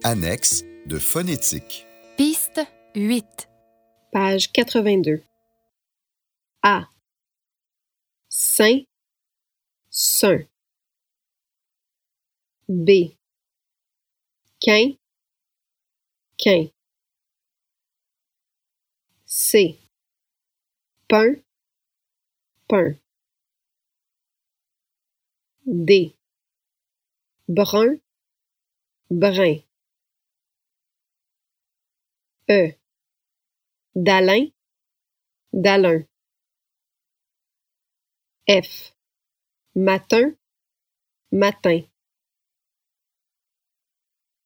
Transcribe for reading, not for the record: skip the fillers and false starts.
Annexe de phonétique. Piste 8. Page 82. A. Saint, saint. B. Quin, quin. C. Pain, pain. D. Brun, brun. E. D'Alain, d'Alain. F. Matin, matin.